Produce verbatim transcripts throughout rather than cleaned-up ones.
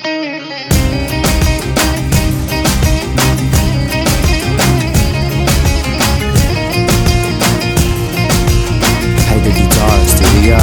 Hyder Guitar Studio.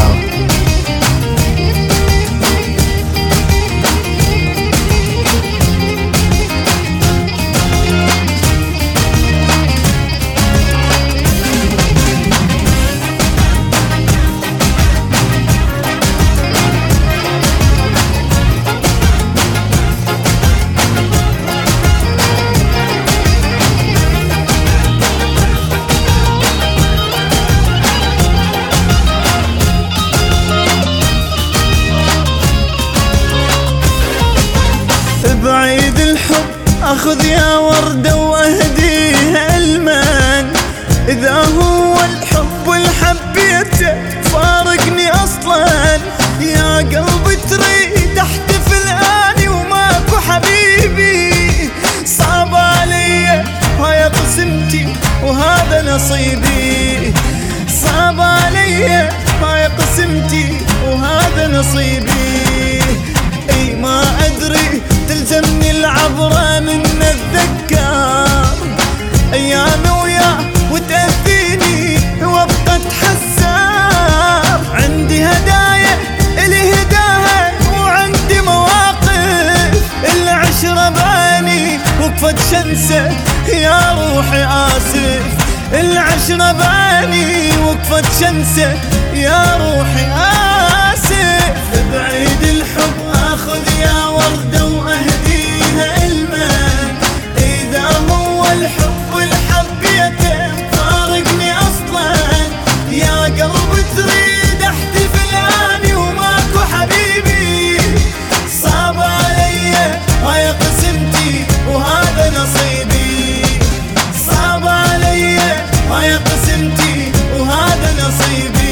بعيد الحب اخذ يا وردة واهديها المن، اذا هو الحب والحبيته فارقني اصلا. يا قلبي تريد احتفل اني وماكو حبيبي، صعب علي هاي قسمتي وهذا نصيبي، صعب علي هاي قسمتي وهذا نصيبي. اي ما ادري تلزمني العبرة من الذكار، ايامي وياه وتأذيني وابقى اتحسر. عندي هدايا الي هداها وعندي مواقف، العشرة باني وقفت شنسة يا روحي آسف، العشرة باني وقفت شنسة يا روحي آسف. بعيد الحب اخذ يا وردة واهديها المن، اذا هو الحب والحبيته فارقني اصلا. يا قلبي تريد احتفل اني وماكو حبيبي، صعب علي هاي قسمتي وهذا نصيبي، صعب علي هاي قسمتي وهذا نصيبي.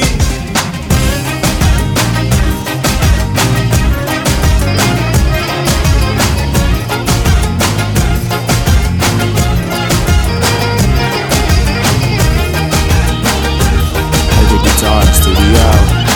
Guitar Studio.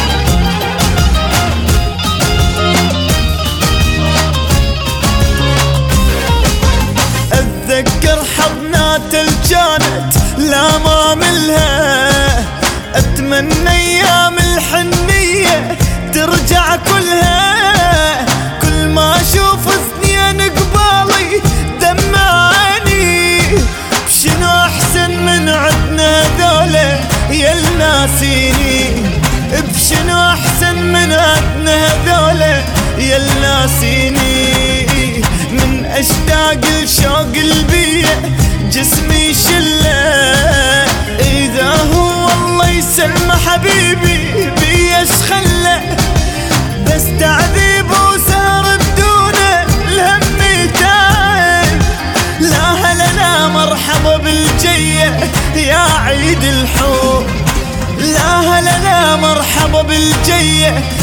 اتذكر حضنات الجانت لا ما ملها، اتمنى ايام الحنية ترجع كلها. كل ما اشوف اثنين قبالي دمعاني، بشنو احسن من عدنا هذولا يا الناسيني، بشنو احسن من عدنا هذولا يا الناسيني. من اشتاق الشوق البيه جسمي شله، اذا هو الله يسلمه حبيبي بيش خله. بس تعذيب وسهر بدونه الهم يتعب، لا هلا لا مرحبا بالجيه يا عيد الحب، لا هلا لا مرحبا بالجيه